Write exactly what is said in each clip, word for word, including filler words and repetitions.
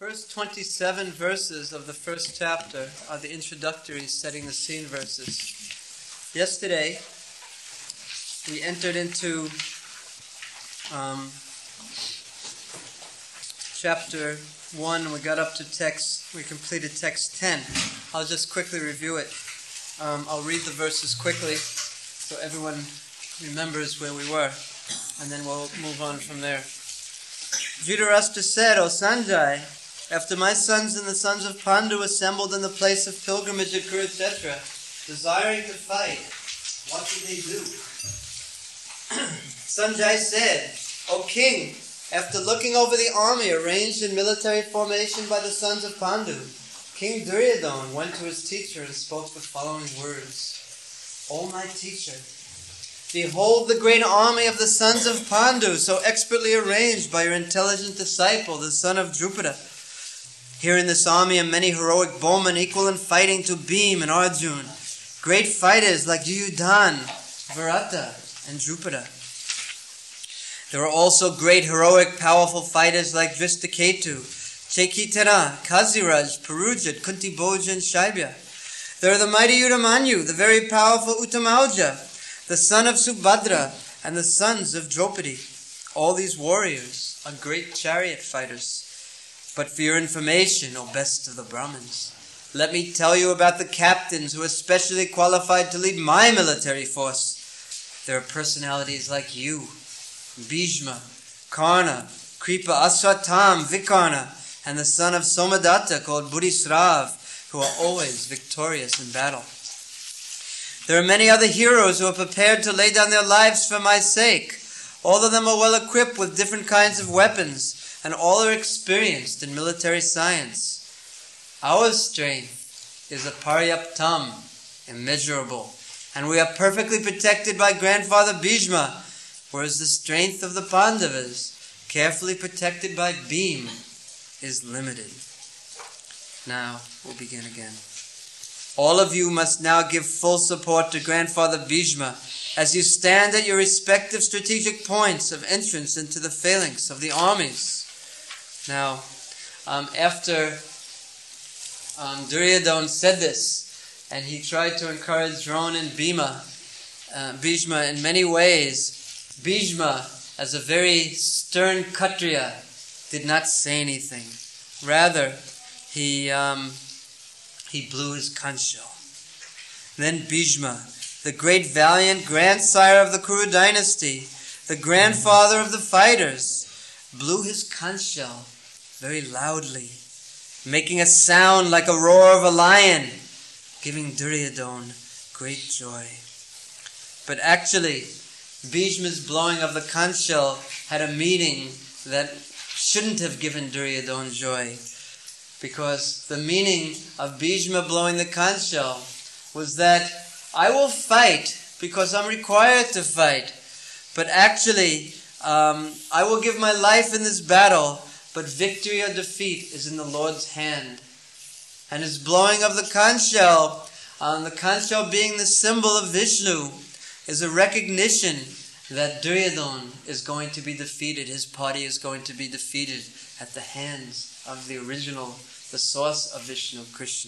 First twenty-seven verses of the first chapter are the introductory setting the scene verses. Yesterday, we entered into um, chapter one. We got up to text, we completed text ten. I'll just quickly review it. Um, I'll read the verses quickly so everyone remembers where we were, and then we'll move on from there. Dhritarashtra said, "O Sanjay, after my sons and the sons of Pandu assembled in the place of pilgrimage at Kurukshetra, desiring to fight, what did they do?" Sanjay said, "O king, after looking over the army arranged in military formation by the sons of Pandu, King Duryodhana went to his teacher and spoke the following words. O my teacher, behold the great army of the sons of Pandu, so expertly arranged by your intelligent disciple, the son of Drupada. Here in this army are many heroic bowmen equal in fighting to Bhim and Arjun, great fighters like Duryodhana, Virata, and Drupada. There are also great heroic powerful fighters like Drishtaketu, Chaitanya, Kaziraj, Purujit, Kuntibhoja, and Shaibya. There are the mighty Udamanyu, the very powerful Uttamauja, the son of Subhadra, and the sons of Draupadi. All these warriors are great chariot fighters. But for your information, O best of the Brahmins, let me tell you about the captains who are specially qualified to lead my military force. There are personalities like you, Bhishma, Karna, Kripa, Aswatham, Vikarna, and the son of Somadatta called Buddhisrav, who are always victorious in battle. There are many other heroes who are prepared to lay down their lives for my sake. All of them are well equipped with different kinds of weapons, and all are experienced in military science. Our strength is aparyaptam, immeasurable, and we are perfectly protected by grandfather Bhishma, whereas the strength of the Pandavas, carefully protected by Bhim, is limited." Now, we'll begin again. "All of you must now give full support to grandfather Bhishma as you stand at your respective strategic points of entrance into the phalanx of the armies." Now, um, after um, Duryodhana said this, and he tried to encourage Drona and Bhima, uh, Bhishma in many ways, Bhishma, as a very stern Kshatriya, did not say anything. Rather, he um, he blew his conch shell. Then Bhishma, the great valiant grandsire of the Kuru dynasty, the grandfather of the fighters, blew his conch shell very loudly, making a sound like a roar of a lion, giving Duryodhana great joy. But actually, Bhishma's blowing of the conch shell had a meaning that shouldn't have given Duryodhana joy, because the meaning of Bhishma blowing the conch shell was that I will fight because I'm required to fight, but actually um, I will give my life in this battle, but victory or defeat is in the Lord's hand. And his blowing of the conch shell, um, the conch shell being the symbol of Vishnu, is a recognition that Duryodhana is going to be defeated. His party is going to be defeated at the hands of the original, the source of Vishnu, Krishna.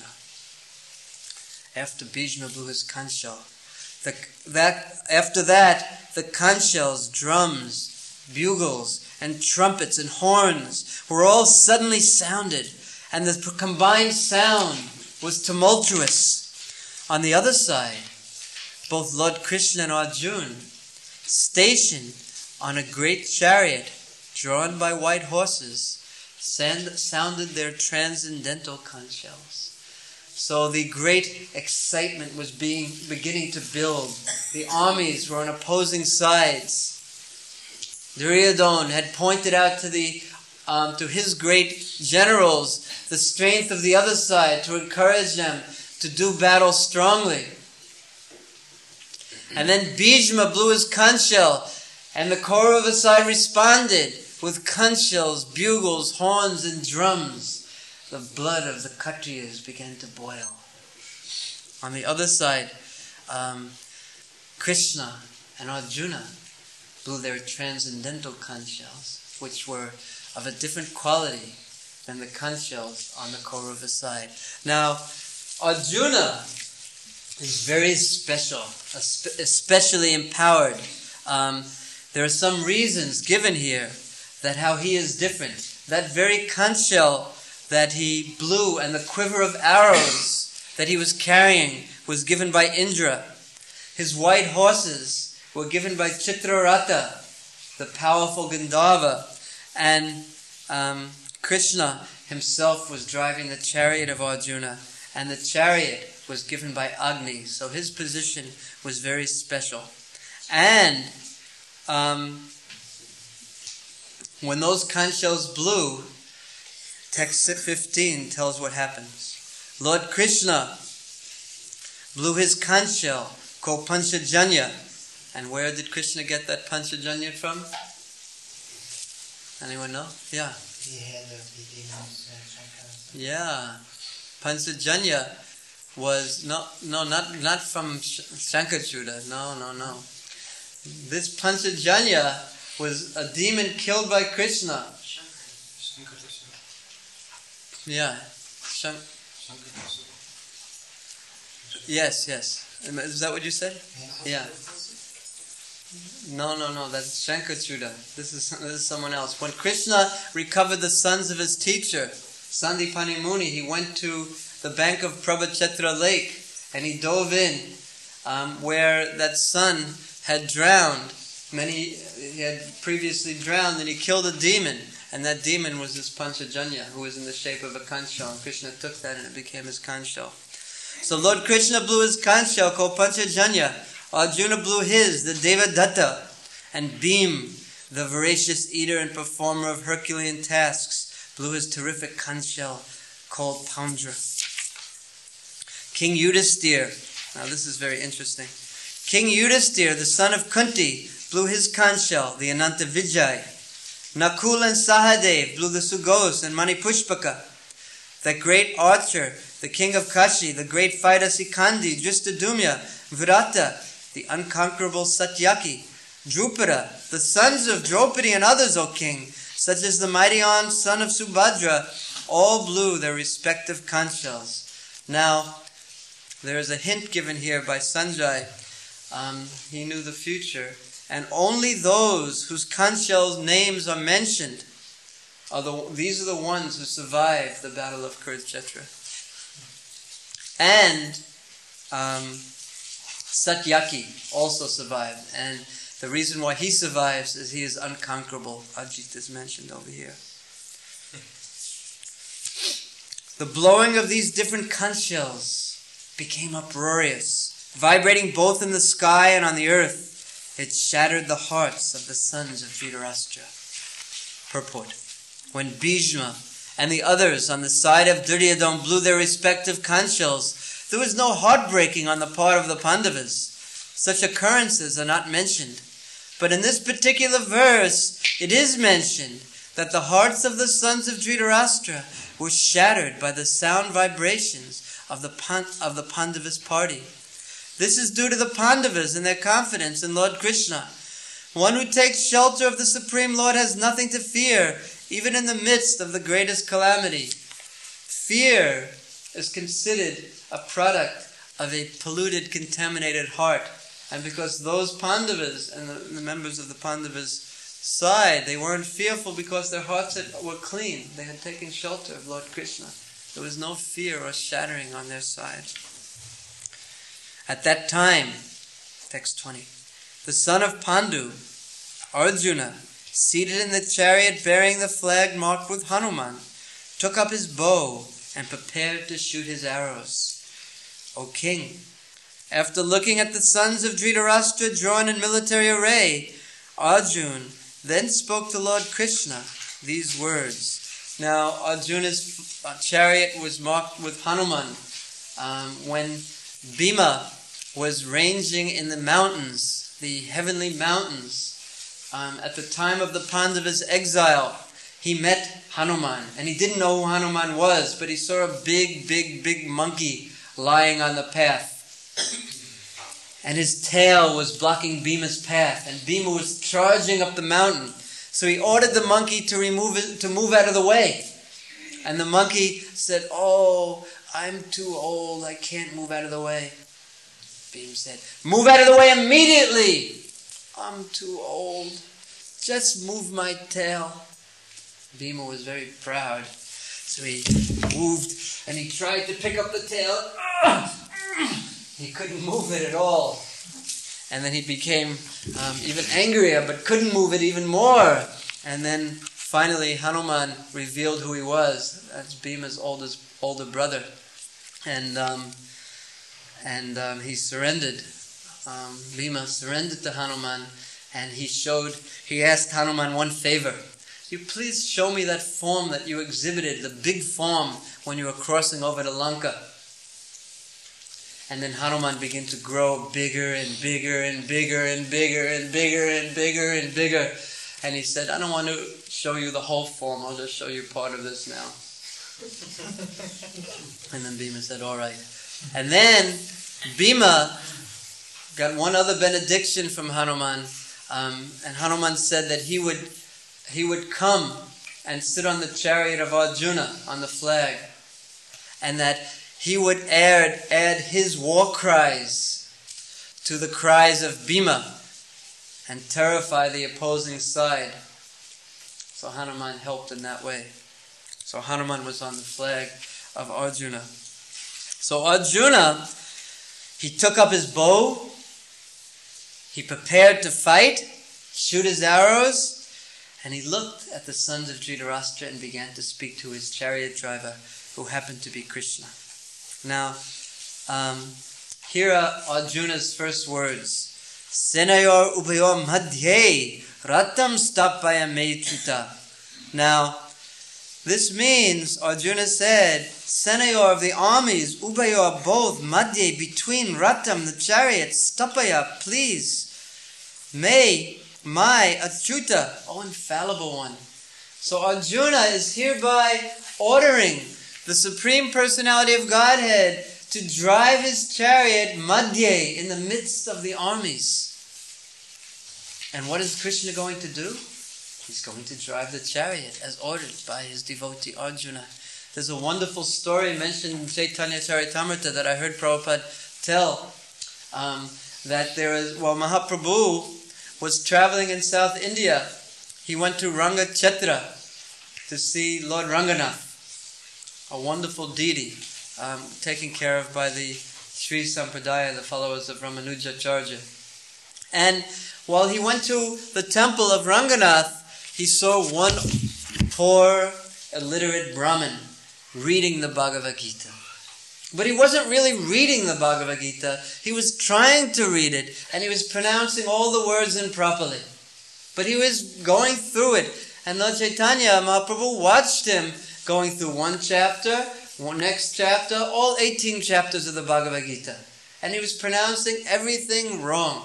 After Bhishma blew his conch shell, the, that, after that, the conch shells, drums, bugles, and trumpets and horns were all suddenly sounded, and the combined sound was tumultuous. On the other side, both Lord Krishna and Arjuna, stationed on a great chariot drawn by white horses, sounded their transcendental conch shells. So the great excitement was being beginning to build. The armies were on opposing sides. Duryodhana had pointed out to the um, to his great generals the strength of the other side to encourage them to do battle strongly. And then Bhishma blew his conch shell, and the Kaurava side responded with conch shells, bugles, horns, and drums. The blood of the Kshatriyas began to boil. On the other side, um, Krishna and Arjuna blew their transcendental conch shells, which were of a different quality than the conch shells on the Kaurava side. Now, Arjuna is very special, especially empowered. Um, there are some reasons given here that how he is different. That very conch shell that he blew and the quiver of arrows that he was carrying was given by Indra. His white horses were given by Chitraratha, the powerful Gandharva, and um, Krishna himself was driving the chariot of Arjuna, and the chariot was given by Agni, so his position was very special. And um, when those conch shells blew, text fifteen tells what happens. Lord Krishna blew his conch shell called Panchajanya. And where did Krishna get that Panchajanya from? Anyone know? Yeah. The head of the demons, uh, Yeah. Panchajanya was, no, no, not, not from Shankachuda. No, no, no. This Panchajanya was a demon killed by Krishna. Yeah. Shank- yes, yes. Is that what you said? Yeah. No, no, no. That's Shankachuda. This is this is someone else. When Krishna recovered the sons of his teacher, Sandipani Muni, he went to the bank of Prabhachetra Lake and he dove in um, where that son had drowned. Many he had previously drowned, and he killed a demon. And that demon was this Panchajanya, who was in the shape of a conch shell. And Krishna took that and it became his conch shell. So Lord Krishna blew his conch shell called Panchajanya. Arjuna blew his, the Devadatta. And Bhim, the voracious eater and performer of Herculean tasks, blew his terrific conch shell called Pandra. King Yudhisthira, now this is very interesting. King Yudhisthira, the son of Kunti, blew his conch shell, the Ananta Vijay. Nakul and Sahadev blew the Sugos and Manipushpaka. The great archer, the king of Kashi, the great fighter Sikandi, Dristadumya, Virata, the unconquerable Satyaki, Drupada, the sons of Draupadi and others, O king, such as the mighty armed son of Subhadra, all blew their respective conch shells. Now, there is a hint given here by Sanjay. Um, he knew the future. And only those whose conch shells' names are mentioned, are the, these are the ones who survived the battle of Kurukshetra. And um, Satyaki also survived. And the reason why he survives is he is unconquerable. Ajit is mentioned over here. The blowing of these different conch shells became uproarious, vibrating both in the sky and on the earth. It shattered the hearts of the sons of Dhritarashtra. Purport. When Bhishma and the others on the side of Duryodhana blew their respective conch shells, there was no heartbreaking on the part of the Pandavas. Such occurrences are not mentioned. But in this particular verse, it is mentioned that the hearts of the sons of Dhritarashtra were shattered by the sound vibrations of the, Pand- of the Pandavas' party. This is due to the Pandavas and their confidence in Lord Krishna. One who takes shelter of the Supreme Lord has nothing to fear, even in the midst of the greatest calamity. Fear is considered a product of a polluted, contaminated heart. And because those Pandavas and the, the members of the Pandavas' side, they weren't fearful because their hearts had, were clean. They had taken shelter of Lord Krishna. There was no fear or shattering on their side. At that time, text twenty, the son of Pandu, Arjuna, seated in the chariot bearing the flag marked with Hanuman, took up his bow and prepared to shoot his arrows. O king, after looking at the sons of Dhritarashtra drawn in military array, Arjuna then spoke to Lord Krishna these words. Now, Arjuna's chariot was marked with Hanuman. Um, when Bhima was ranging in the mountains, the heavenly mountains, um, at the time of the Pandavas' exile, he met Hanuman. And he didn't know who Hanuman was, but he saw a big, big, big monkey lying on the path. And his tail was blocking Bhima's path, and Bhima was charging up the mountain. So he ordered the monkey to remove it, to move out of the way. And the monkey said, "Oh, I'm too old. I can't move out of the way." Bhima said, "Move out of the way immediately." "I'm too old. Just move my tail." Bhima was very proud. So he moved and he tried to pick up the tail. He couldn't move it at all. And then he became um, even angrier, but couldn't move it even more. And then finally Hanuman revealed who he was. That's Bhima's oldest older brother. And um, and um, he surrendered. Um, Bhima surrendered to Hanuman, and he showed, he asked Hanuman one favor. "You please show me that form that you exhibited, the big form when you were crossing over to Lanka." And then Hanuman began to grow bigger and bigger and bigger and bigger and bigger and bigger and bigger. And he said, "I don't want to show you the whole form, I'll just show you part of this now." And then Bhima said, "All right." And then Bhima got one other benediction from Hanuman. Um, and Hanuman said that he would he would come and sit on the chariot of Arjuna, on the flag, and that he would add, add his war cries to the cries of Bhima and terrify the opposing side. So Hanuman helped in that way. So Hanuman was on the flag of Arjuna. So Arjuna, he took up his bow, he prepared to fight, shoot his arrows, and he looked at the sons of Dhritarashtra and began to speak to his chariot driver, who happened to be Krishna. Now, um, here are Arjuna's first words. Senayor ubayor madhye ratam stapaya meychuta. Now, this means, Arjuna said, Senayor of the armies, ubayor, both, madhye, between, ratam, the chariot, stapaya, please, may, my, achyuta, oh infallible one. So Arjuna is hereby ordering the Supreme Personality of Godhead to drive his chariot madhye, in the midst of the armies. And what is Krishna going to do? He's going to drive the chariot as ordered by his devotee Arjuna. There's a wonderful story mentioned in Chaitanya Charitamrita that I heard Prabhupada tell. Um, that there is, while Mahaprabhu was traveling in South India, he went to Rangachetra to see Lord Ranganath, a wonderful deity um, taken care of by the Sri Sampradaya, the followers of Ramanujacharya. And while he went to the temple of Ranganath, he saw one poor, illiterate Brahmin reading the Bhagavad Gita. But he wasn't really reading the Bhagavad Gita. He was trying to read it, and he was pronouncing all the words improperly. But he was going through it. And Lord Chaitanya Mahaprabhu watched him going through one chapter, one next chapter, all eighteen chapters of the Bhagavad Gita. And he was pronouncing everything wrong.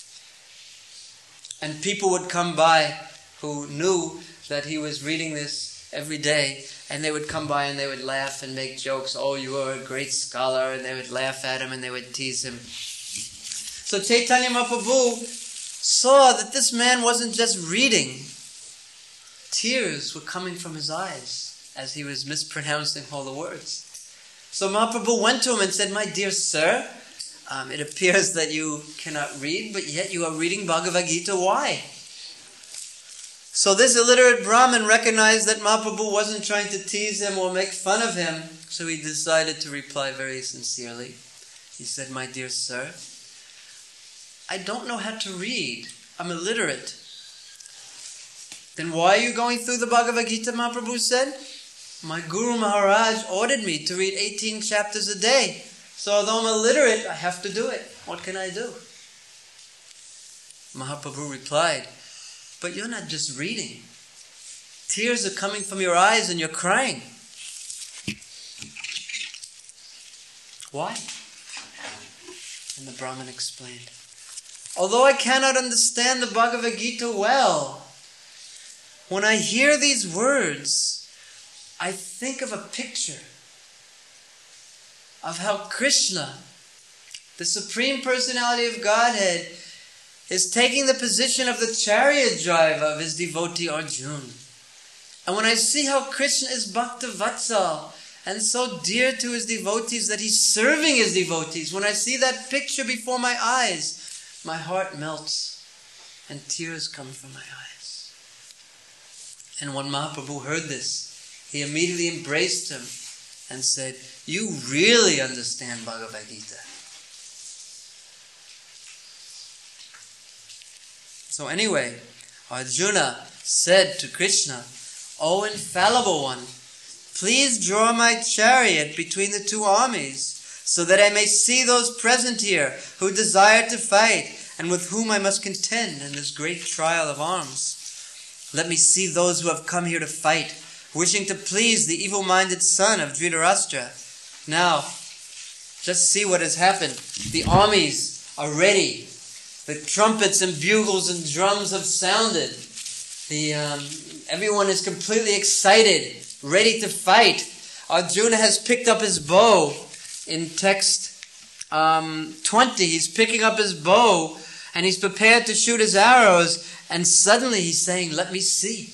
And people would come by who knew that he was reading this every day, and they would come by and they would laugh and make jokes. "Oh, you are a great scholar," and they would laugh at him and they would tease him. So Chaitanya Mahaprabhu saw that this man wasn't just reading. Tears were coming from his eyes as he was mispronouncing all the words. So Mahaprabhu went to him and said, "My dear sir, um, it appears that you cannot read, but yet you are reading Bhagavad Gita. Why?" So this illiterate Brahmin recognized that Mahaprabhu wasn't trying to tease him or make fun of him, so he decided to reply very sincerely. He said, "My dear sir, I don't know how to read. I'm illiterate." "Then why are you going through the Bhagavad Gita?" Mahaprabhu said. "My Guru Maharaj ordered me to read eighteen chapters a day. So although I'm illiterate, I have to do it. What can I do?" Mahaprabhu replied, "But you're not just reading. Tears are coming from your eyes and you're crying. Why?" And the Brahmin explained, "Although I cannot understand the Bhagavad Gita well, when I hear these words, I think of a picture of how Krishna, the Supreme Personality of Godhead, is taking the position of the chariot driver of his devotee Arjuna. And when I see how Krishna is Bhakta Vatsal and so dear to his devotees that he's serving his devotees, when I see that picture before my eyes, my heart melts and tears come from my eyes. And when Mahaprabhu heard this, he immediately embraced him and said, "You really understand Bhagavad Gita." So anyway, Arjuna said to Krishna, "O infallible one, please draw my chariot between the two armies, so that I may see those present here who desire to fight, and with whom I must contend in this great trial of arms. Let me see those who have come here to fight, wishing to please the evil-minded son of Dhritarashtra." Now, just see what has happened. The armies are ready. The trumpets and bugles and drums have sounded. The um, everyone is completely excited, ready to fight. Arjuna has picked up his bow. In text um, twenty, he's picking up his bow and he's prepared to shoot his arrows, and suddenly he's saying, "Let me see."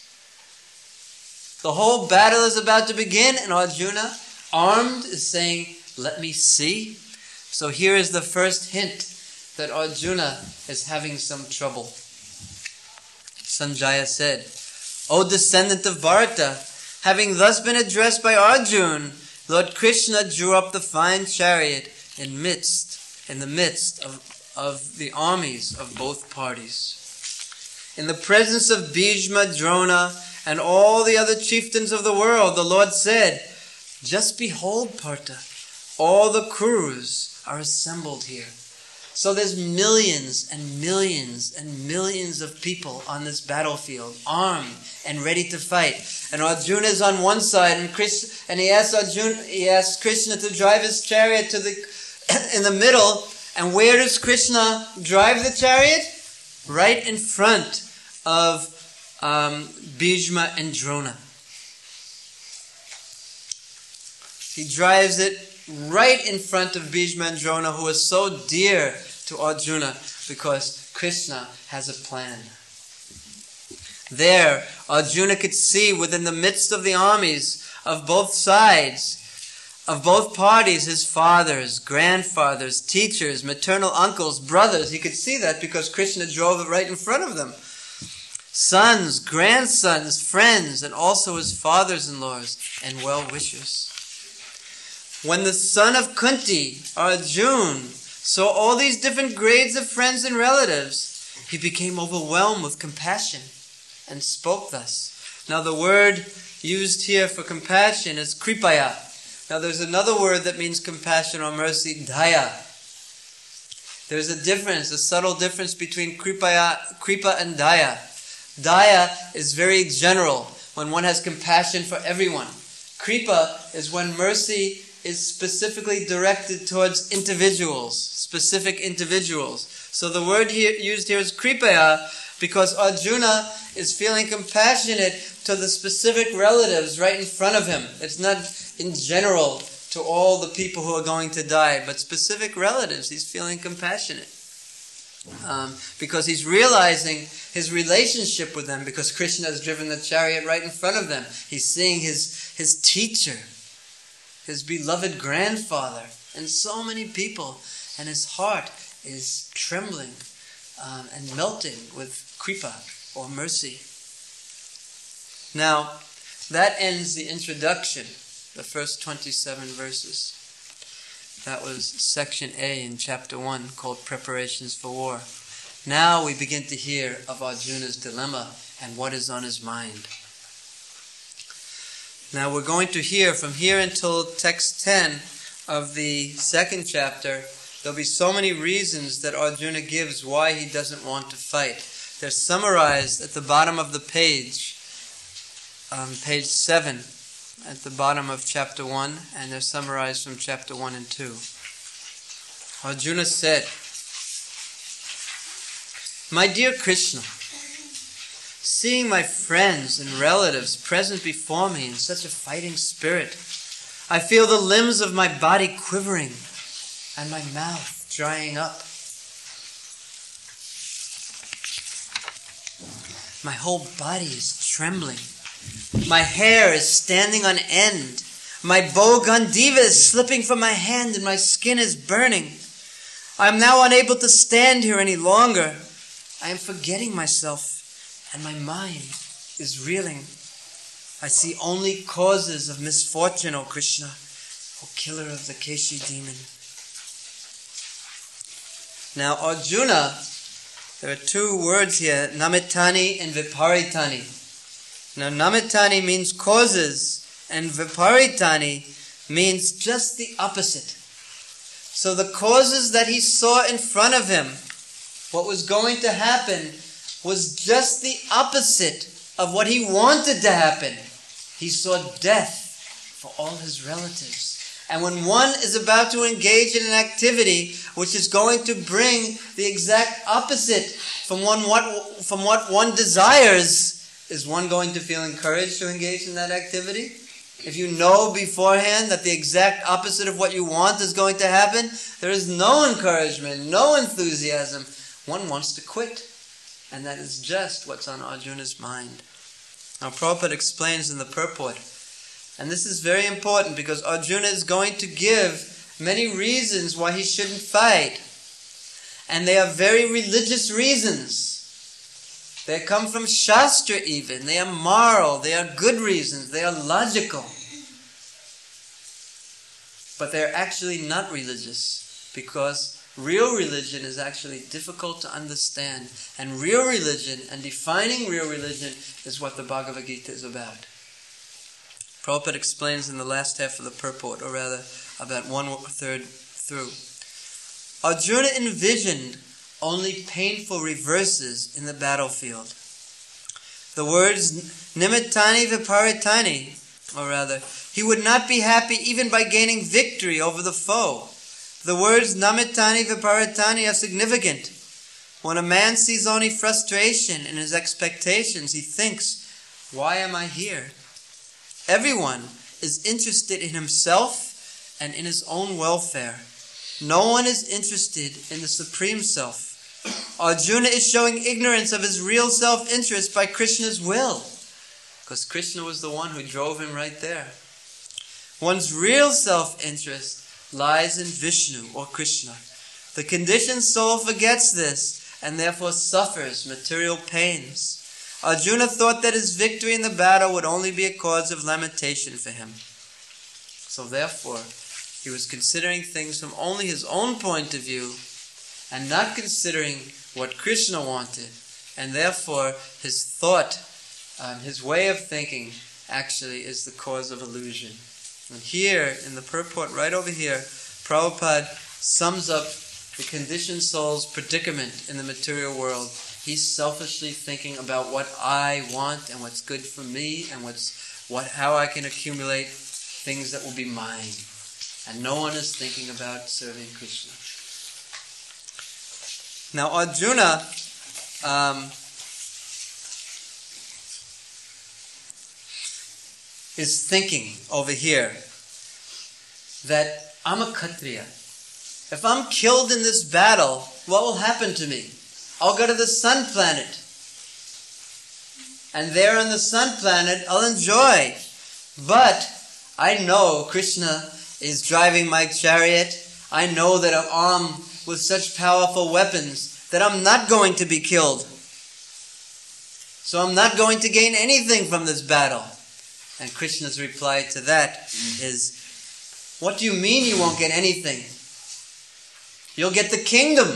The whole battle is about to begin, and Arjuna, armed, is saying, "Let me see." So here is the first hint that Arjuna is having some trouble. Sanjaya said, "O descendant of Bharata, having thus been addressed by Arjuna, Lord Krishna drew up the fine chariot in midst, in the midst of, of the armies of both parties. In the presence of Bhishma, Drona, and all the other chieftains of the world, the Lord said, 'Just behold, Partha, all the Kurus are assembled here.'" So there's millions and millions and millions of people on this battlefield, armed and ready to fight. And Arjuna is on one side, and Krishna, and he asks Arjuna, he asks Krishna to drive his chariot to the in the middle. And where does Krishna drive the chariot? Right in front of um, Bhishma and Drona. He drives it right in front of Bhishma and Drona, who is so dear to Arjuna, because Krishna has a plan. There, Arjuna could see within the midst of the armies of both sides, of both parties, his fathers, grandfathers, teachers, maternal uncles, brothers. He could see that because Krishna drove it right in front of them. Sons, grandsons, friends, and also his fathers-in-laws and well-wishers. When the son of Kunti, Arjuna, saw all these different grades of friends and relatives, he became overwhelmed with compassion and spoke thus. Now the word used here for compassion is kripaya. Now there's another word that means compassion or mercy, daya. There's a difference, a subtle difference between kripaya, kripa and daya. Daya is very general, when one has compassion for everyone. Kripa is when mercy is specifically directed towards individuals, specific individuals. So the word here used here is kripaya, because Arjuna is feeling compassionate to the specific relatives right in front of him. It's not in general to all the people who are going to die, but specific relatives, he's feeling compassionate. Um, because he's realizing his relationship with them, because Krishna has driven the chariot right in front of them. He's seeing his, his teacher, his beloved grandfather, and so many people, and his heart is trembling um, and melting with kripa, or mercy. Now, that ends the introduction, the first twenty-seven verses. That was section A in chapter one, called Preparations for War. Now we begin to hear of Arjuna's dilemma and what is on his mind. Now we're going to hear from here until text ten of the second chapter. There'll be so many reasons that Arjuna gives why he doesn't want to fight. They're summarized at the bottom of the page, um, page seven, at the bottom of chapter one, and they're summarized from chapter one and two. Arjuna said, "My dear Krishna, seeing my friends and relatives present before me in such a fighting spirit, I feel the limbs of my body quivering and my mouth drying up. My whole body is trembling My hair is standing on end. My bow Gandiva is slipping from my hand and my skin is burning. I am now unable to stand here any longer. I am forgetting myself and my mind is reeling. I see only causes of misfortune, O Krishna, O killer of the Keshi demon. Now Arjuna, there are two words here, Namittani and Viparitani. Now Namittani means causes and Viparitani means just the opposite. So the causes that he saw in front of him, what was going to happen, was just the opposite of what he wanted to happen. He saw death for all his relatives. And when one is about to engage in an activity which is going to bring the exact opposite from one what from what one desires, is one going to feel encouraged to engage in that activity? If you know beforehand that the exact opposite of what you want is going to happen, there is no encouragement, no enthusiasm. One wants to quit. And that is just what's on Arjuna's mind. Now Prabhupada explains in the purport, and this is very important because Arjuna is going to give many reasons why he shouldn't fight. And they are very religious reasons. They come from Shastra even. They are moral. They are good reasons. They are logical. But they are actually not religious because real religion is actually difficult to understand. And real religion and defining real religion is what the Bhagavad Gita is about. Prabhupada explains in the last half of the purport, or rather about one third through. Arjuna envisioned only painful reverses in the battlefield. The words Nimittani Viparitani, or rather, he would not be happy even by gaining victory over the foe. The words Namittani Viparitani are significant. When a man sees only frustration in his expectations, he thinks, why am I here? Everyone is interested in himself and in his own welfare. No one is interested in the Supreme Self. Arjuna is showing ignorance of his real self-interest by Krishna's will, because Krishna was the one who drove him right there. One's real self-interest lies in Vishnu or Krishna. The conditioned soul forgets this and therefore suffers material pains. Arjuna thought that his victory in the battle would only be a cause of lamentation for him. So therefore, he was considering things from only his own point of view and not considering what Krishna wanted. And therefore, his thought, um, his way of thinking, actually is the cause of illusion. And here, in the purport right over here, Prabhupada sums up the conditioned soul's predicament in the material world. He's selfishly thinking about what I want and what's good for me and what's what how I can accumulate things that will be mine. And no one is thinking about serving Krishna. Now Arjuna um, is thinking over here that I'm a Kshatriya. If I'm killed in this battle, what will happen to me? I'll go to the sun planet. And there on the sun planet, I'll enjoy. But I know Krishna is driving my chariot. I know that I'm armed with such powerful weapons that I'm not going to be killed. So I'm not going to gain anything from this battle. And Krishna's reply to that is, what do you mean you won't get anything? You'll get the kingdom.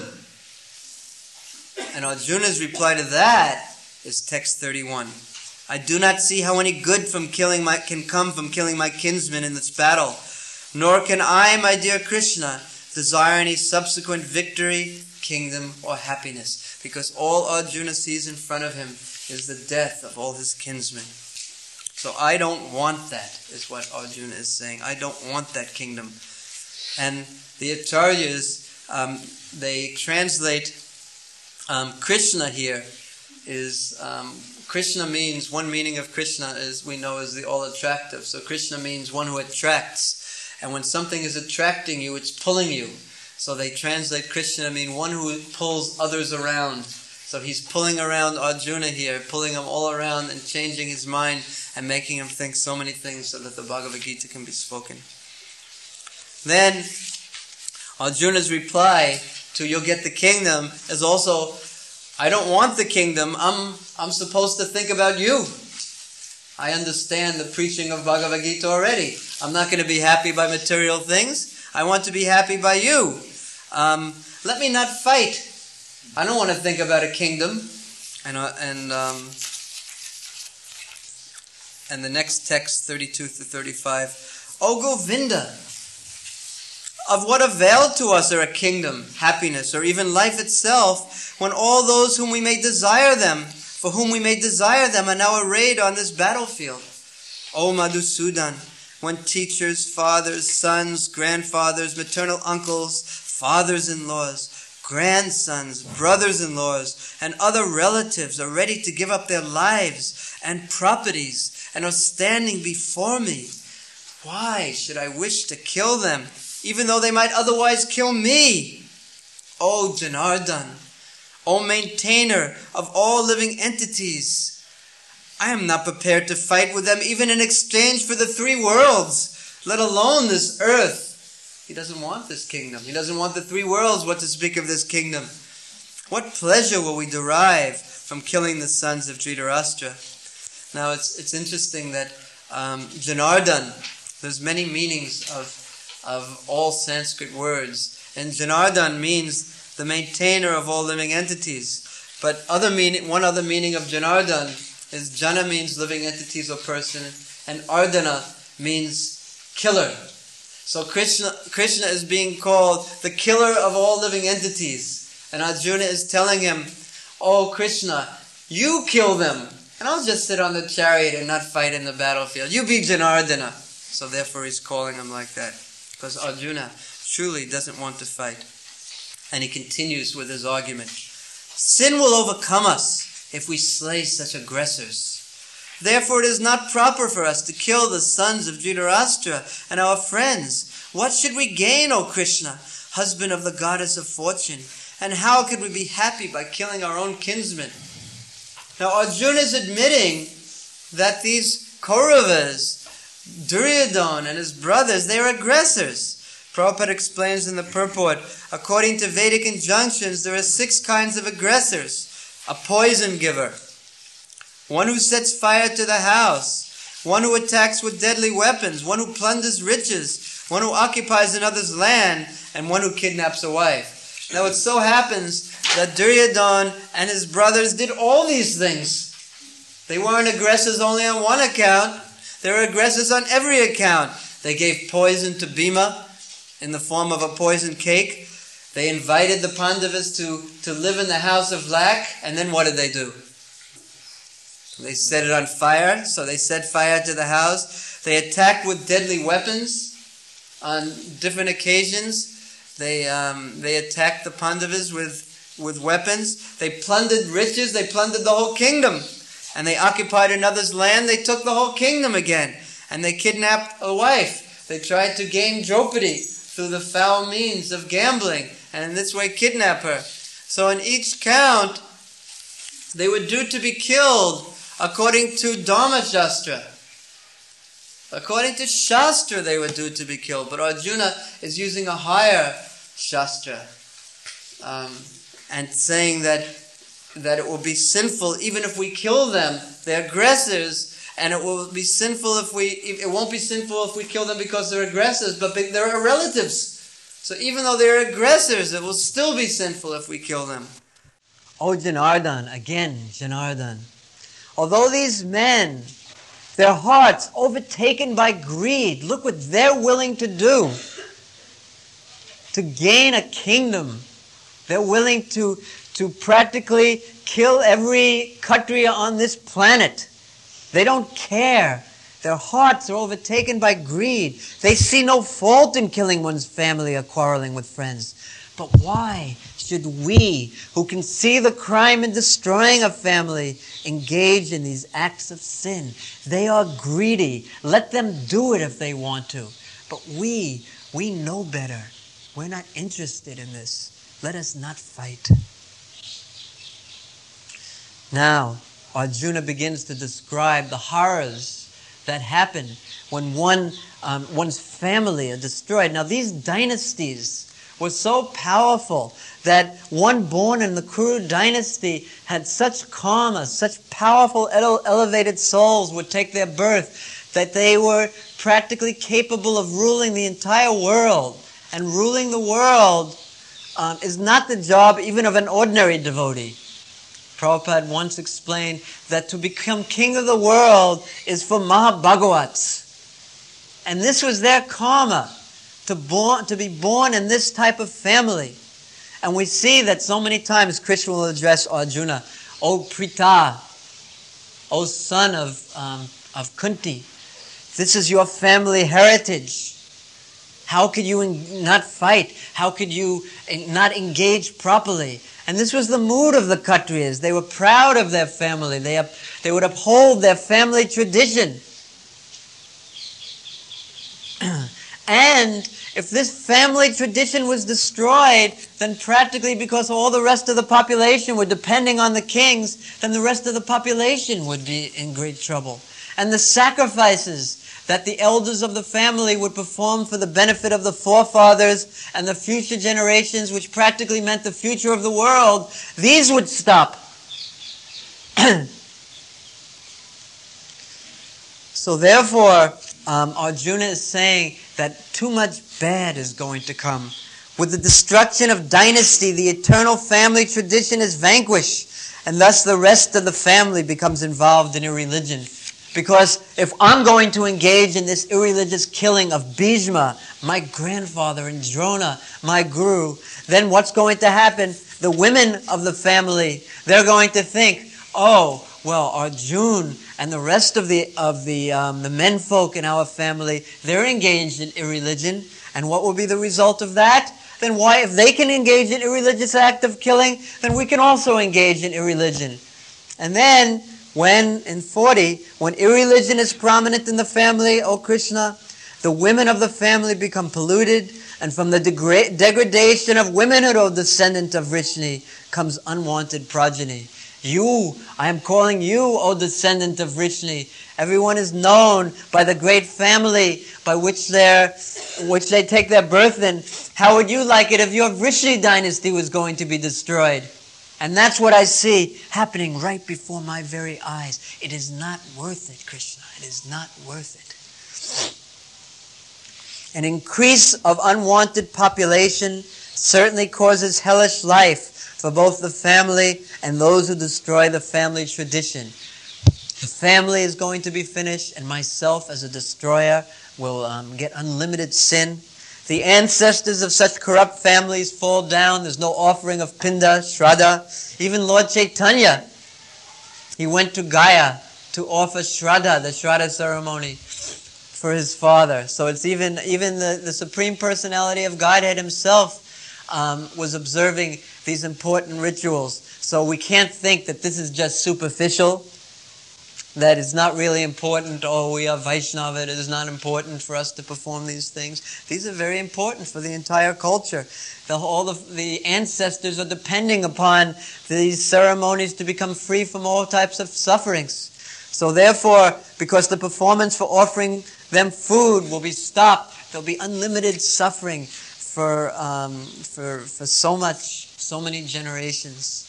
And Arjuna's reply to that is text thirty-one. I do not see how any good from killing my can come from killing my kinsmen in this battle. Nor can I, my dear Krishna, desire any subsequent victory, kingdom, or happiness. Because all Arjuna sees in front of him is the death of all his kinsmen. So I don't want that, is what Arjuna is saying. I don't want that kingdom. And the Acharyas, um, they translate um, Krishna here is, um, Krishna means, one meaning of Krishna is, we know, is the all-attractive. So Krishna means one who attracts. And when something is attracting you, it's pulling you. So they translate Krishna to mean one who pulls others around. So he's pulling around Arjuna here, pulling him all around and changing his mind and making him think so many things so that the Bhagavad Gita can be spoken. Then Arjuna's reply to "you'll get the kingdom" is also, "I don't want the kingdom, I'm, I'm supposed to think about you. I understand the preaching of Bhagavad Gita already. I'm not going to be happy by material things. I want to be happy by you. Um, let me not fight. I don't want to think about a kingdom." And uh, and um, and the next text, thirty-two through thirty-five. "O Govinda, of what avail to us are a kingdom, happiness, or even life itself, when all those whom we may desire them, for whom we may desire them, are now arrayed on this battlefield? O Madhusudan, when teachers, fathers, sons, grandfathers, maternal uncles, fathers-in-laws, grandsons, brothers-in-laws, and other relatives are ready to give up their lives and properties and are standing before me, why should I wish to kill them, even though they might otherwise kill me? O Janardhan, O maintainer of all living entities, I am not prepared to fight with them even in exchange for the three worlds, let alone this earth." He doesn't want this kingdom. He doesn't want the three worlds, what to speak of this kingdom. "What pleasure will we derive from killing the sons of Dhritarashtra?" Now it's it's interesting that um, Janardhan, there's many meanings of of all Sanskrit words, and Janardhan means the maintainer of all living entities. But other meaning, one other meaning of Janardhan is Jana means living entities or person, and Ardhana means killer. So Krishna, Krishna is being called the killer of all living entities. And Arjuna is telling him, "Oh Krishna, you kill them, and I'll just sit on the chariot and not fight in the battlefield. You be Janardhana." So therefore he's calling him like that, because Arjuna truly doesn't want to fight. And he continues with his argument. "Sin will overcome us if we slay such aggressors. Therefore it is not proper for us to kill the sons of Dhritarashtra and our friends. What should we gain, O Krishna, husband of the goddess of fortune? And how could we be happy by killing our own kinsmen?" Now Arjuna is admitting that these Kauravas, Duryodhana and his brothers, they are aggressors. Prabhupada explains in the purport, according to Vedic injunctions, there are six kinds of aggressors. A poison giver, one who sets fire to the house, one who attacks with deadly weapons, one who plunders riches, one who occupies another's land, and one who kidnaps a wife. Now it so happens that Duryodhana and his brothers did all these things. They weren't aggressors only on one account, they were aggressors on every account. They gave poison to Bhima in the form of a poison cake. They invited the Pandavas to, to live in the house of lac, and then what did they do? They set it on fire, so they set fire to the house. They attacked with deadly weapons on different occasions. They um, they attacked the Pandavas with, with weapons. They plundered riches, they plundered the whole kingdom. And they occupied another's land, they took the whole kingdom again. And they kidnapped a wife. They tried to gain Draupadi through the foul means of gambling, and in this way kidnap her. So in each count, they were due to be killed according to Dharma Shastra. According to Shastra, they were due to be killed. But Arjuna is using a higher Shastra um, and saying that that it will be sinful even if we kill them. They're aggressors, and it will be sinful if we. It won't be sinful if we kill them because they're aggressors, but they're our relatives. So even though they're aggressors, it will still be sinful if we kill them. Oh, Janardhan, again, Janardhan. Although these men, their hearts overtaken by greed, look what they're willing to do to gain a kingdom. They're willing to, to practically kill every Kshatriya on this planet. They don't care. Their hearts are overtaken by greed. They see no fault in killing one's family or quarreling with friends. But why should we, who can see the crime in destroying a family, engage in these acts of sin? They are greedy. Let them do it if they want to. But we, we know better. We're not interested in this. Let us not fight. Now, Arjuna begins to describe the horrors that happen when one um, one's family are destroyed. Now, these dynasties were so powerful that one born in the Kuru dynasty had such karma, such powerful ele- elevated souls would take their birth, that they were practically capable of ruling the entire world. And ruling the world um, is not the job even of an ordinary devotee. Prabhupada once explained that to become king of the world is for Mahabhagavats. And this was their karma, to, born, to be born in this type of family. And we see that so many times Krishna will address Arjuna, O Pritha, O son of, um, of Kunti, this is your family heritage. How could you not fight? How could you not engage properly? And this was the mood of the Kshatriyas. They were proud of their family. They, up, they would uphold their family tradition. And if this family tradition was destroyed, then practically because all the rest of the population were depending on the kings, then the rest of the population would be in great trouble. And the sacrifices that the elders of the family would perform for the benefit of the forefathers and the future generations, which practically meant the future of the world, these would stop. So therefore, um, Arjuna is saying that too much bad is going to come. With the destruction of dynasty, the eternal family tradition is vanquished, and thus the rest of the family becomes involved in irreligion. Because if I'm going to engage in this irreligious killing of Bhishma, my grandfather, and Drona, my guru, then what's going to happen? The women of the family, they're going to think, oh, well, Arjuna and the rest of the of the um, the menfolk in our family, they're engaged in irreligion. And what will be the result of that? Then why, if they can engage in irreligious act of killing, then we can also engage in irreligion. And then, when, in forty, when irreligion is prominent in the family, O Krishna, the women of the family become polluted, and from the degra- degradation of womanhood, O descendant of Vrishni, comes unwanted progeny. You, I am calling you, O descendant of Vrishni. Everyone is known by the great family by which, which they take their birth in. How would you like it if your Vrishni dynasty was going to be destroyed? And that's what I see happening right before my very eyes. It is not worth it, Krishna. It is not worth it. An increase of unwanted population certainly causes hellish life for both the family and those who destroy the family tradition. The family is going to be finished, and myself as a destroyer will um, get unlimited sin. The ancestors of such corrupt families fall down. There's no offering of Pinda, Shraddha. Even Lord Chaitanya, he went to Gaya to offer Shraddha, the Shraddha ceremony, for his father. So it's even even the, the Supreme Personality of Godhead himself um, was observing these important rituals. So we can't think that this is just superficial, that it's not really important. Oh, we are Vaishnava, it is not important for us to perform these things. These are very important for the entire culture. The, all the, the ancestors are depending upon these ceremonies to become free from all types of sufferings. So therefore, because the performance for offering them food will be stopped, there'll be unlimited suffering for um, for for so much, so many generations.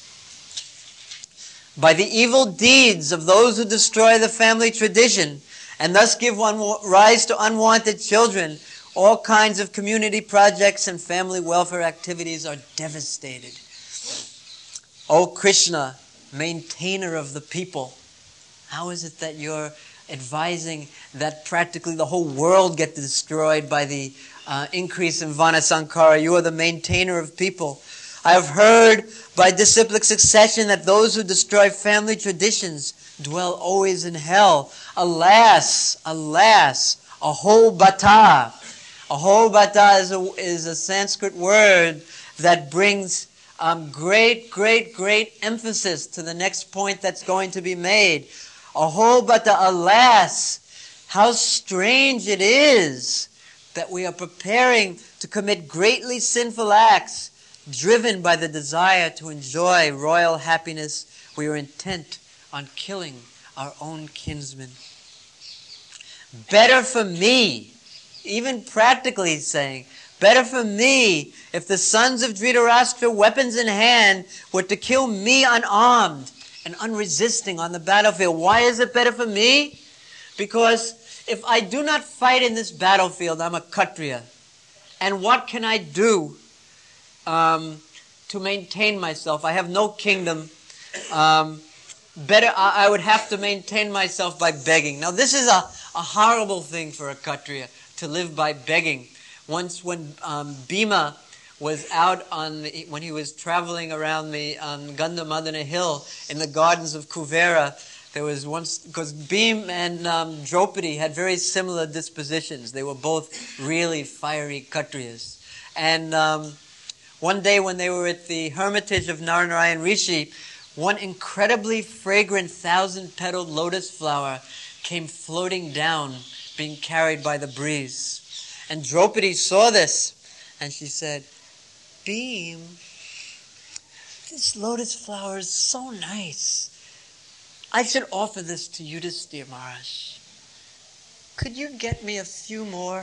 By the evil deeds of those who destroy the family tradition and thus give one rise to unwanted children, all kinds of community projects and family welfare activities are devastated. O Krishna, maintainer of the people, how is it that you're advising that practically the whole world get destroyed by the uh, increase in Vanasankara? You are the maintainer of people. I have heard by disciplic succession that those who destroy family traditions dwell always in hell. Alas, alas, aho bata. Aho bata is a, is a Sanskrit word that brings um, great, great, great emphasis to the next point that's going to be made. Aho bata, alas, how strange it is that we are preparing to commit greatly sinful acts. Driven by the desire to enjoy royal happiness, we are intent on killing our own kinsmen. Better for me, even practically he's saying, better for me if the sons of Dhritarashtra, weapons in hand, were to kill me unarmed and unresisting on the battlefield. Why is it better for me? Because if I do not fight in this battlefield, I'm a Kshatriya. And what can I do um, to maintain myself? I have no kingdom. Um, better, I, I would have to maintain myself by begging. Now this is a, a horrible thing for a Kshatriya, to live by begging. Once when um, Bhima was out on the, when he was traveling around the um, Gandhamadana hill in the gardens of Kuvera, there was once, because Bhima and um, Draupadi had very similar dispositions. They were both really fiery Kshatriyas. And um, one day when they were at the hermitage of Narayana Rishi, one incredibly fragrant thousand-petaled lotus flower came floating down, being carried by the breeze. And Draupadi saw this, and she said, Bhima, this lotus flower is so nice. I should offer this to Yudhisthira Maharaj. Could you get me a few more?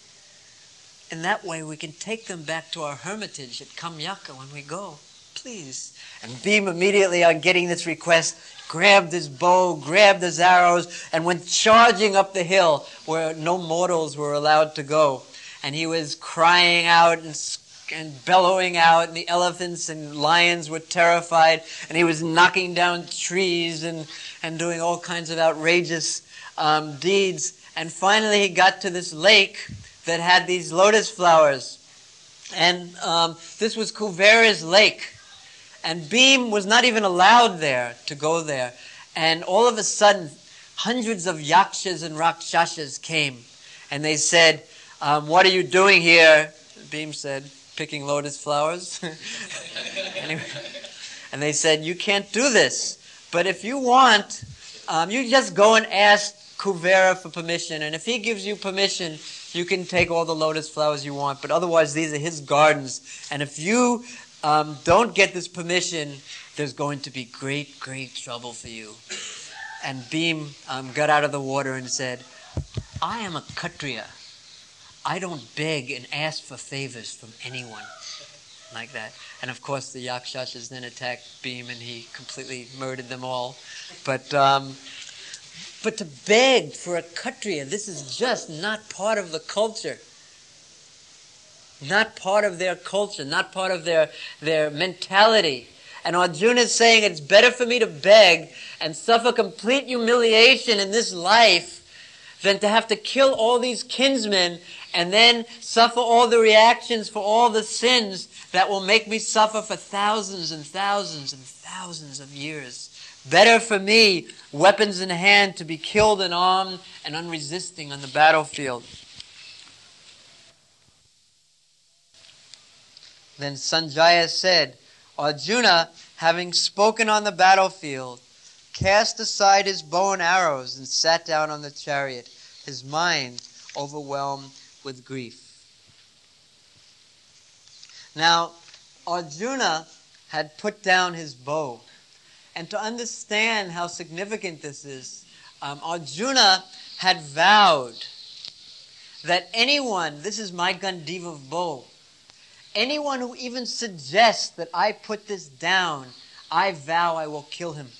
And that way we can take them back to our hermitage at Kamyaka when we go. Please. And Bhima immediately on getting this request grabbed his bow, grabbed his arrows, and went charging up the hill where no mortals were allowed to go. And he was crying out and, and bellowing out, and the elephants and lions were terrified, and he was knocking down trees and, and doing all kinds of outrageous um, deeds. And finally he got to this lake that had these lotus flowers. And um, this was Kuvera's lake. And Bhima was not even allowed there to go there. And all of a sudden, hundreds of yakshas and rakshasas came. And they said, um, what are you doing here? Bhima said, picking lotus flowers. Anyway, and they said, you can't do this. But if you want, um, you just go and ask Kuvera for permission. And if he gives you permission, you can take all the lotus flowers you want. But otherwise, these are his gardens. And if you Um, don't get this permission, there's going to be great, great trouble for you. And Bhima um, got out of the water and said, I am a Kshatriya. I don't beg and ask for favors from anyone. Like that. And of course the Yakshashas then attacked Bhima and he completely murdered them all. But um, but to beg for a Kshatriya, this is just not part of the culture. Not part of their culture, not part of their, their mentality. And Arjuna is saying it's better for me to beg and suffer complete humiliation in this life than to have to kill all these kinsmen and then suffer all the reactions for all the sins that will make me suffer for thousands and thousands and thousands of years. Better for me, weapons in hand, to be killed and armed and unresisting on the battlefield. Then Sanjaya said, Arjuna, having spoken on the battlefield, cast aside his bow and arrows and sat down on the chariot, his mind overwhelmed with grief. Now, Arjuna had put down his bow. And to understand how significant this is, um, Arjuna had vowed that anyone, this is my Gandiva bow, anyone who even suggests that I put this down, I vow I will kill him.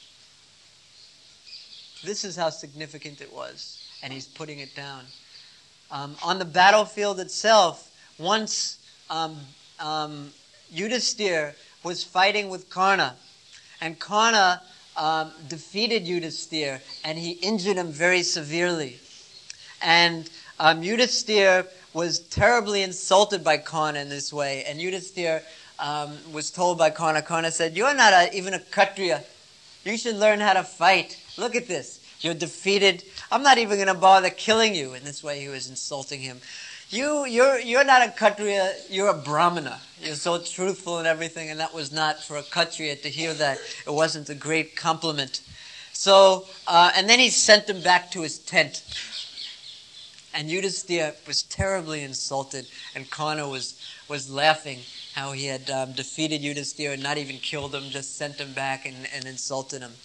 This is how significant it was. And he's putting it down. Um, on the battlefield itself, once um, um, Yudhisthira was fighting with Karna. And Karna um, defeated Yudhisthira and he injured him very severely. And um, Yudhisthira was terribly insulted by Karna in this way. And Yudhisthira um, was told by Karna, Karna said, you're not a, even a Kshatriya. You should learn how to fight. Look at this. You're defeated. I'm not even going to bother killing you. In this way he was insulting him. You, you're, you're not a Kshatriya, you're a Brahmana. You're so truthful and everything, and that was not for a Kshatriya to hear that. It wasn't a great compliment. So, uh, and then he sent him back to his tent. And Yudhisthira was terribly insulted, and Karna was, was laughing how he had um, defeated Yudhisthira and not even killed him, just sent him back and, and insulted him.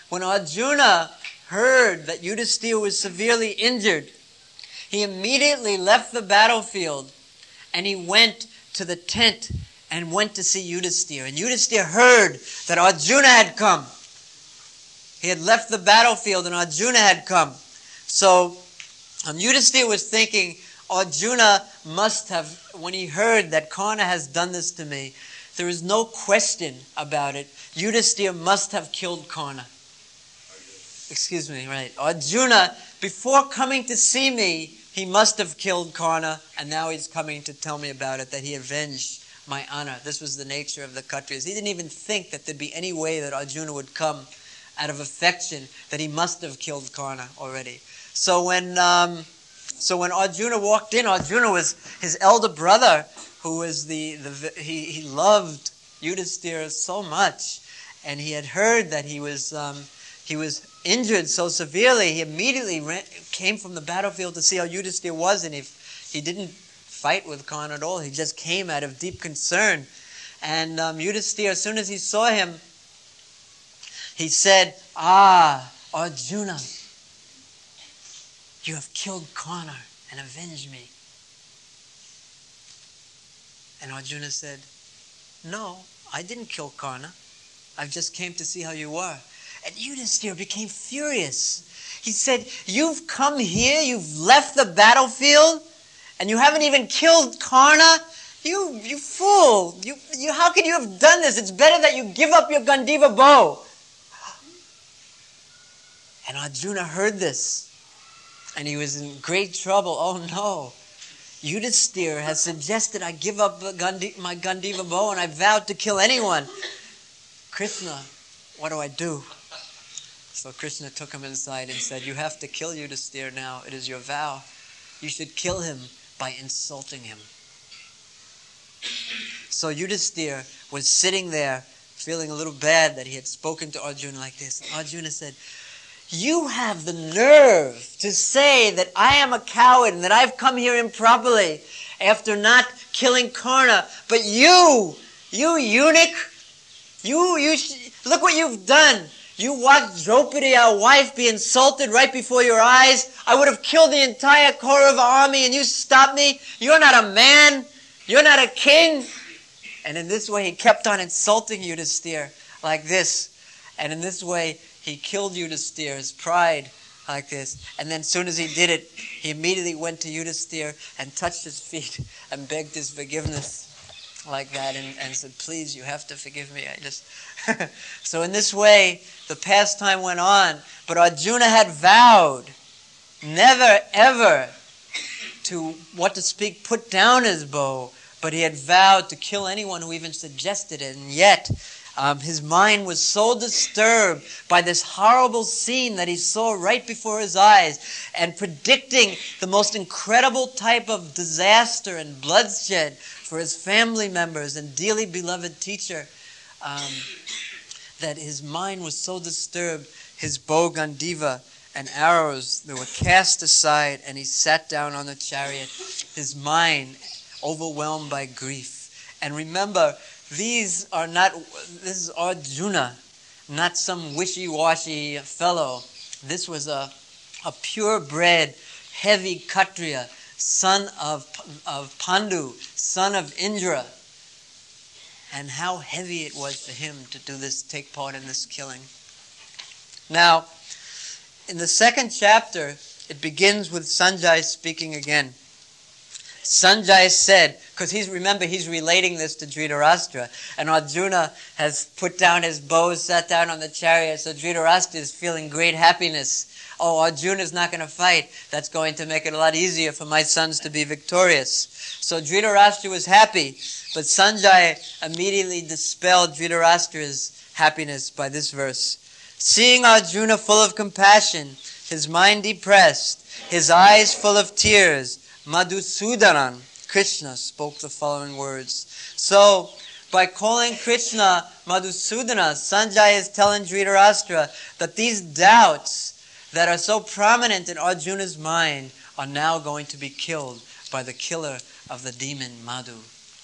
when Arjuna heard that Yudhisthira was severely injured, he immediately left the battlefield and he went to the tent and went to see Yudhisthira. And Yudhisthira heard that Arjuna had come. He had left the battlefield and Arjuna had come. So um, Yudhisthira was thinking, Arjuna must have, when he heard that Karna has done this to me, there is no question about it. Yudhisthira must have killed Karna. Excuse me, right. Arjuna, before coming to see me, he must have killed Karna, and now he's coming to tell me about it, that he avenged my honor. This was the nature of the Kshatriyas. He didn't even think that there'd be any way that Arjuna would come out of affection, that he must have killed Karna already. So when um, so when Arjuna walked in, Arjuna was his elder brother, who was the, the he, he loved Yudhisthira so much, and he had heard that he was um, he was injured so severely. He immediately ran, came from the battlefield to see how Yudhisthira was, and if he didn't fight with Karna at all, he just came out of deep concern. And um, Yudhisthira, as soon as he saw him, he said, "Ah, Arjuna, you have killed Karna and avenged me." And Arjuna said, "No, I didn't kill Karna. I just came to see how you are." And Yudhisthira became furious. He said, "You've come here, you've left the battlefield, and you haven't even killed Karna? You, you fool! You, you, how could you have done this? It's better that you give up your Gandiva bow." And Arjuna heard this, and he was in great trouble. Oh no! Yudhisthira has suggested I give up Gandhi, my Gandiva bow, and I vowed to kill anyone. Krishna, what do I do? So Krishna took him inside and said, "You have to kill Yudhisthira now. It is your vow. You should kill him by insulting him." So Yudhisthira was sitting there feeling a little bad that he had spoken to Arjuna like this. And Arjuna said, "You have the nerve to say that I am a coward and that I've come here improperly after not killing Karna. But you, you eunuch, you, you, look what you've done. You watched Draupadi, our wife, be insulted right before your eyes. I would have killed the entire Kaurava army and you stopped me. You're not a man. You're not a king." And in this way, he kept on insulting Yudhisthira like this. And in this way, he killed Yudhisthira's pride like this. And then as soon as he did it, he immediately went to Yudhisthira and touched his feet and begged his forgiveness like that and, and said, "Please, you have to forgive me. I just..." So in this way, the pastime went on. But Arjuna had vowed never ever to, what to speak, put down his bow. But he had vowed to kill anyone who even suggested it. And yet, Um, his mind was so disturbed by this horrible scene that he saw right before his eyes, and predicting the most incredible type of disaster and bloodshed for his family members and dearly beloved teacher, um, that his mind was so disturbed, his bow Gandiva and arrows, they were cast aside, and he sat down on the chariot, his mind overwhelmed by grief. And remember, these are not, this is Arjuna, not some wishy-washy fellow. This was a, a purebred, heavy Kshatriya, son of, of Pandu, son of Indra. And how heavy it was for him to do this, take part in this killing. Now, in the second chapter, it begins with Sanjay speaking again. Sanjay said, because he's, remember, he's relating this to Dhritarashtra, and Arjuna has put down his bow, sat down on the chariot, so Dhritarashtra is feeling great happiness. Oh, Arjuna's not going to fight. That's going to make it a lot easier for my sons to be victorious. So Dhritarashtra was happy, but Sanjay immediately dispelled Dhritarashtra's happiness by this verse. Seeing Arjuna full of compassion, his mind depressed, his eyes full of tears, Madhusudanan, Krishna, spoke the following words. So, by calling Krishna Madhusudana, Sanjay is telling Dhritarashtra that these doubts that are so prominent in Arjuna's mind are now going to be killed by the killer of the demon Madhu.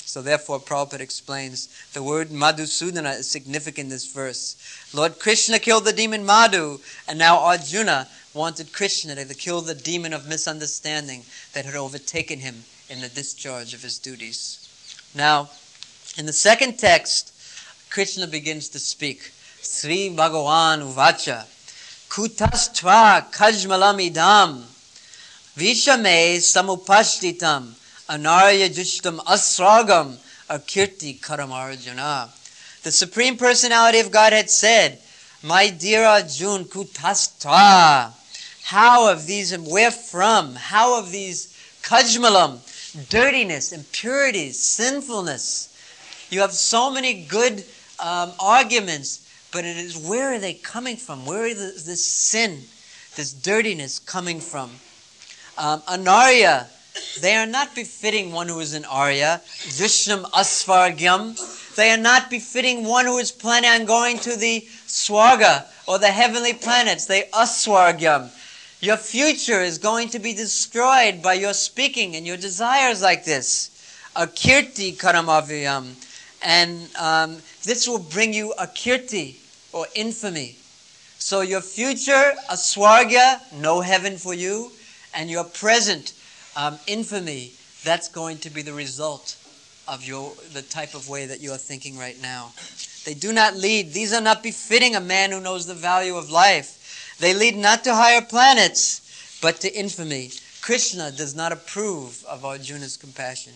So therefore, Prabhupada explains the word Madhusudana is significant in this verse. Lord Krishna killed the demon Madhu, and now Arjuna wanted Krishna to kill the demon of misunderstanding that had overtaken him in the discharge of his duties. Now, in the second text, Krishna begins to speak. Sri Bhagavan Uvacha Kutastva Kajmalam Idam Vishame Samupashtitam Anarya Jushtam Asragam Akirti Karamarjuna. The Supreme Personality of Godhead said, my dear Arjun, Kutastva, how of these, where from? How of these Kajmalam, dirtiness, impurities, sinfulness? You have so many good um, arguments, but it is, where are they coming from? Where is this sin, this dirtiness coming from? Um, Anarya, they are not befitting one who is an Arya. Vishnam Asvargyam, they are not befitting one who is planning on going to the Swarga or the heavenly planets. They Asvargyam. Your future is going to be destroyed by your speaking and your desires like this. Akirti Karamaviyam. And um, this will bring you akirti, or infamy. So your future, aswarga, no heaven for you, and your present, um, infamy, that's going to be the result of your the type of way that you are thinking right now. They do not lead. These are not befitting a man who knows the value of life. They lead not to higher planets, but to infamy. Krishna does not approve of Arjuna's compassion.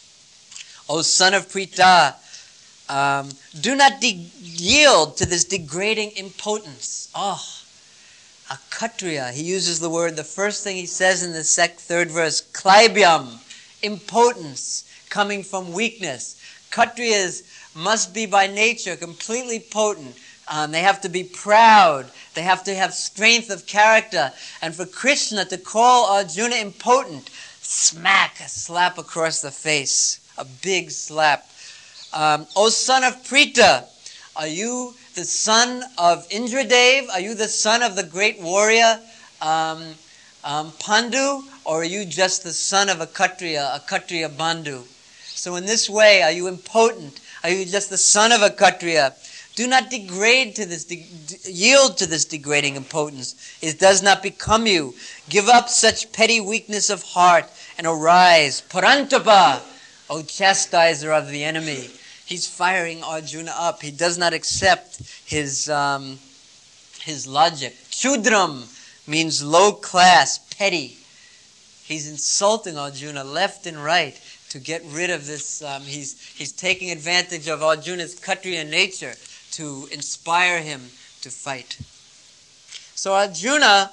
O son of Prita, um, do not de- yield to this degrading impotence. Oh, a Kshatriya, he uses the word, the first thing he says in the sec- third verse, klaibyam, impotence, coming from weakness. Kshatriyas must be by nature completely potent. Um, they have to be proud. They have to have strength of character. And for Krishna to call Arjuna impotent, smack, a slap across the face, a big slap. Um, o son of Prita, are you the son of Indradev? Are you the son of the great warrior um, um, Pandu? Or are you just the son of a Kshatriya, a Kshatriya Bandhu? So in this way, are you impotent? Are you just the son of a Kshatriya? Do not degrade to this, de- yield to this degrading impotence. It does not become you. Give up such petty weakness of heart and arise. Parantapa, O chastiser of the enemy. He's firing Arjuna up. He does not accept his, um, his logic. Chudram means low class, petty. He's insulting Arjuna left and right to get rid of this. Um, he's, he's taking advantage of Arjuna's Kshatriya nature to inspire him to fight. So Arjuna,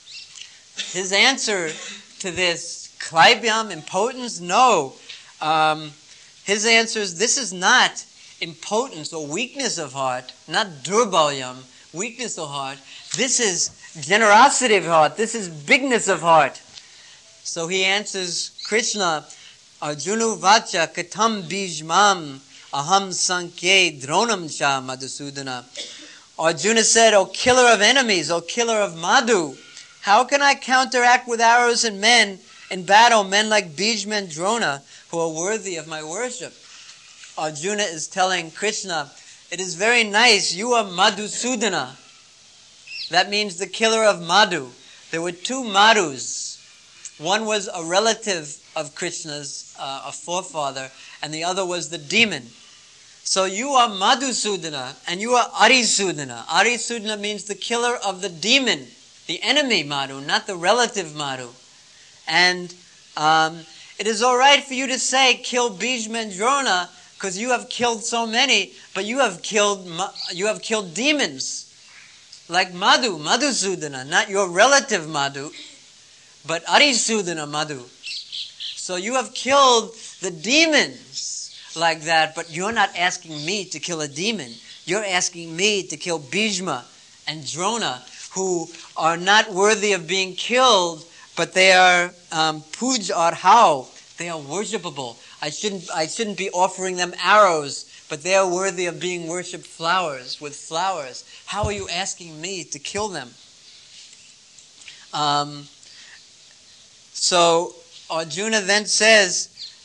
his answer to this, klaibyam, impotence, no. Um, his answer is, this is not impotence or weakness of heart, not durbalyam, weakness of heart. This is generosity of heart. This is bigness of heart. So he answers Krishna, Arjuna vacha katam bijmam aham sankye dronam cha Madhusudana. Arjuna said, O killer of enemies, O killer of Madhu, how can I counteract with arrows and men in battle men like Bhishma and Drona who are worthy of my worship? Arjuna is telling Krishna, it is very nice, you are Madhusudana. That means the killer of Madhu. There were two Madhus. One was a relative of Krishna's, uh, a forefather, and the other was the demon. So you are Madhusudana and you are Arisudana. Arisudana means the killer of the demon, the enemy Madhu, not the relative Madhu. And um, it is all right for you to say, kill Bhishma and Drona, because you have killed so many, but you have killed you have killed demons like Madhu, Madhusudana, not your relative Madhu, but Arisudana Madhu. So you have killed the demons like that, but you're not asking me to kill a demon. You're asking me to kill Bhishma and Drona, who are not worthy of being killed, but they are um, puj arhau. They are worshipable. I shouldn't I shouldn't be offering them arrows, but they are worthy of being worshipped flowers with flowers. How are you asking me to kill them? Um, so Arjuna then says,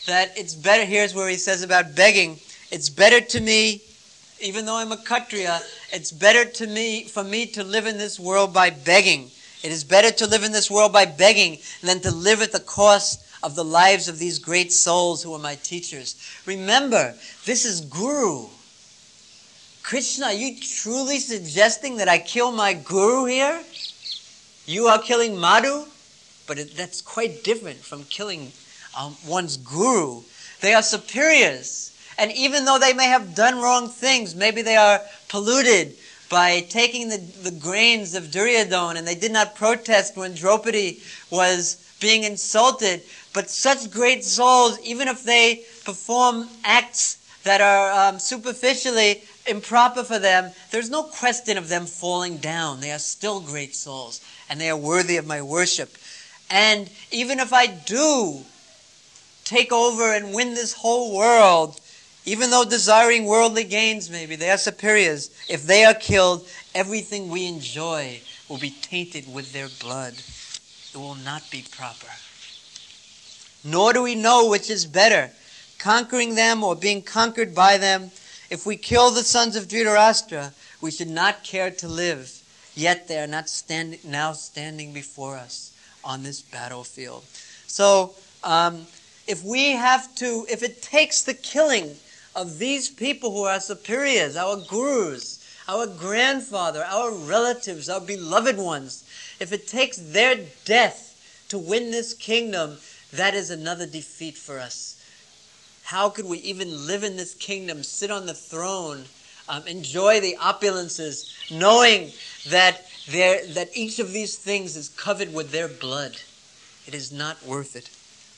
that it's better, here's where he says about begging, it's better to me, even though I'm a Kshatriya, it's better to me, for me to live in this world by begging. It is better to live in this world by begging than to live at the cost of the lives of these great souls who are my teachers. Remember, this is Guru. Krishna, are you truly suggesting that I kill my Guru here? You are killing Madhu? But it, that's quite different from killing um, one's Guru. They are superiors. And even though they may have done wrong things, maybe they are polluted by taking the, the grains of Duryodhana, and they did not protest when Draupadi was being insulted. But such great souls, even if they perform acts that are um, superficially improper for them, there's no question of them falling down. They are still great souls, and they are worthy of my worship. And even if I do take over and win this whole world, even though desiring worldly gains maybe, they are superiors. If they are killed, everything we enjoy will be tainted with their blood. It will not be proper. Nor do we know which is better, conquering them or being conquered by them. If we kill the sons of Dhritarashtra, we should not care to live. Yet they are not standing, now standing before us on this battlefield. So, um, if we have to, if it takes the killing of these people who are superiors, our gurus, our grandfather, our relatives, our beloved ones, if it takes their death to win this kingdom, that is another defeat for us. How could we even live in this kingdom, sit on the throne, um, enjoy the opulences, knowing that there, that each of these things is covered with their blood? It is not worth it.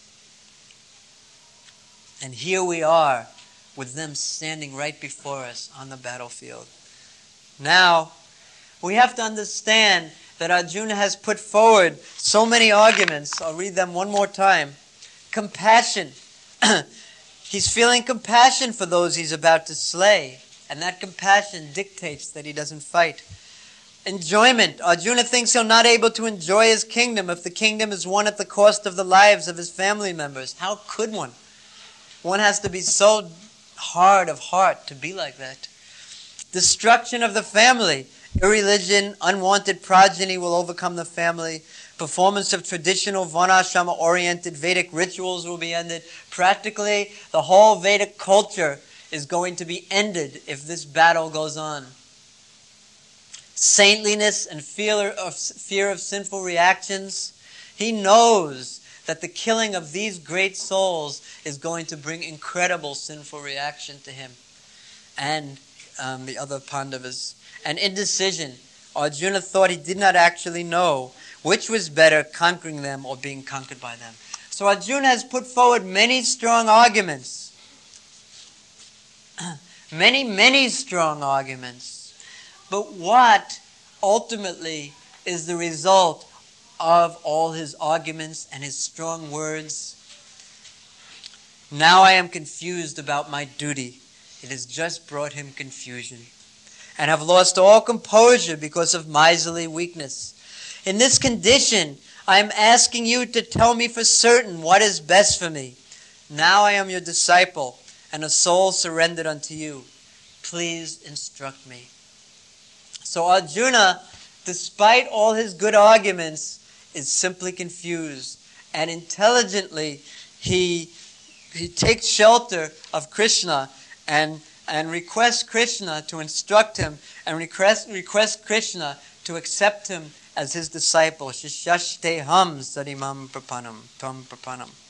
And here we are, with them standing right before us on the battlefield. Now, we have to understand that Arjuna has put forward so many arguments. I'll read them one more time. Compassion. He's feeling compassion for those he's about to slay, and that compassion dictates that he doesn't fight. Enjoyment. Arjuna thinks he'll not able to enjoy his kingdom if the kingdom is won at the cost of the lives of his family members. How could one? One has to be so hard of heart to be like that. Destruction of the family. Irreligion, unwanted progeny will overcome the family. Performance of traditional Varnashrama-oriented Vedic rituals will be ended. Practically, the whole Vedic culture is going to be ended if this battle goes on. Saintliness and fear of, fear of sinful reactions. He knows that the killing of these great souls is going to bring incredible sinful reaction to him and um, the other Pandavas. And indecision. Arjuna thought he did not actually know which was better, conquering them or being conquered by them. So Arjuna has put forward many strong arguments. many, many strong arguments. But what ultimately is the result of all his arguments and his strong words? Now I am confused about my duty. It has just brought him confusion. And have lost all composure because of miserly weakness. In this condition, I am asking you to tell me for certain what is best for me. Now I am your disciple and a soul surrendered unto you. Please instruct me. So Arjuna, despite all his good arguments, is simply confused. And intelligently, he, he takes shelter of Krishna and, and requests Krishna to instruct him and request, request Krishna to accept him as his disciple. Shishashteham sarimam prapanam, tam prapanam.